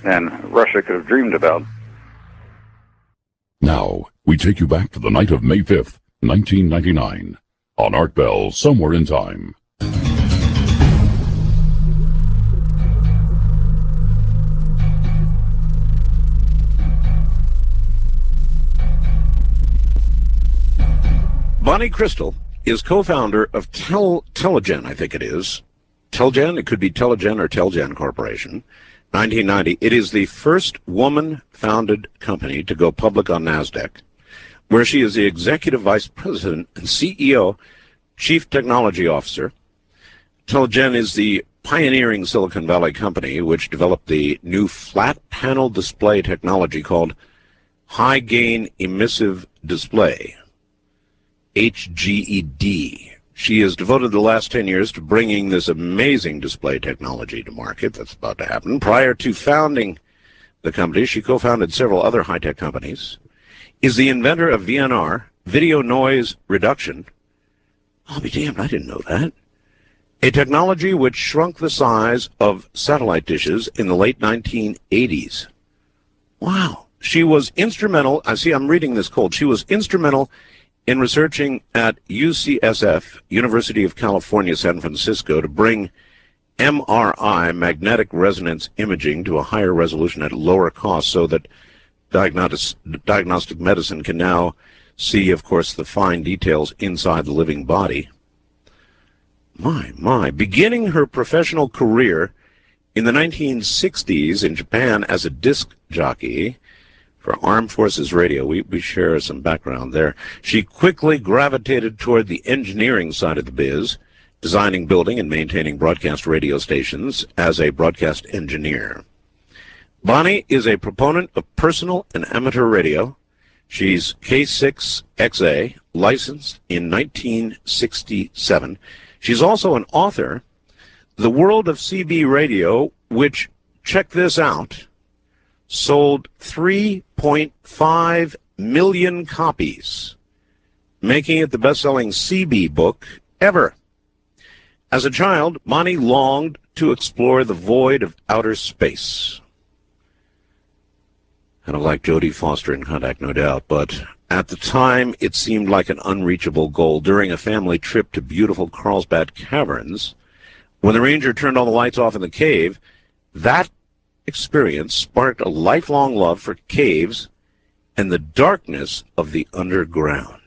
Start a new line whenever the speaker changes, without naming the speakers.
and Russia could have dreamed about.
Now, we take you back to the night of May 5th, 1999, on Art Bell, Somewhere in Time.
Bonnie Crystal is co-founder of Telgen, I think it is. Telgen, it could be Telegen or Telgen Corporation. 1990. It is the first woman-founded company to go public on NASDAQ, where she is the executive vice president and CEO, chief technology officer. Telgen is the pioneering Silicon Valley company which developed the new flat panel display technology called high gain emissive display, HGED. She has devoted the last 10 years to bringing this amazing display technology to market. That's about to happen. Prior to founding the company, she co-founded several other high-tech companies, is the inventor of VNR, video noise reduction. I'll be damned, I didn't know that. A technology which shrunk the size of satellite dishes in the late 1980s. Wow. She was instrumental, I'm reading this cold, she was instrumental in researching at UCSF, University of California, San Francisco, to bring MRI, magnetic resonance imaging, to a higher resolution at lower cost so that diagnostic medicine can now see, of course, the fine details inside the living body. My. Beginning her professional career in the 1960s in Japan as a disc jockey for Armed Forces Radio, we share some background there. She quickly gravitated toward the engineering side of the biz, designing, building, and maintaining broadcast radio stations as a broadcast engineer. Bonnie is a proponent of personal and amateur radio. She's K6XA, licensed in 1967. She's also an author. The World of CB Radio, which, check this out, sold 3.5 million copies, making it the best-selling CB book ever. As a child, Bonnie longed to explore the void of outer space. Kind of like Jodie Foster in Contact, no doubt, but at the time it seemed like an unreachable goal. During a family trip to beautiful Carlsbad Caverns, when the ranger turned all the lights off in the cave, that experience sparked a lifelong love for caves and the darkness of the underground.